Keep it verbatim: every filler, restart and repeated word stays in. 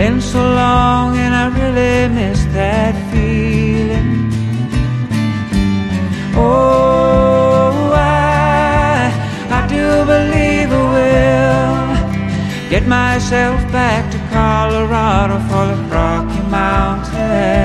been so long and I really miss that feeling. Oh, I, I do believe I will get myself back to Colorado for the Rocky Mountains.